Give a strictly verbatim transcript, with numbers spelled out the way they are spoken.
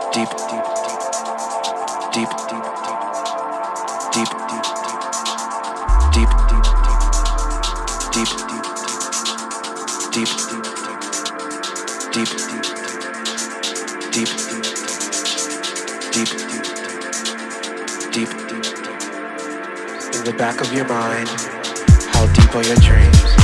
deep, deep, deep, deep, deep, deep, deep, deep, deep, deep, deep, deep, deep, in the back of your mind. How deep are your dreams?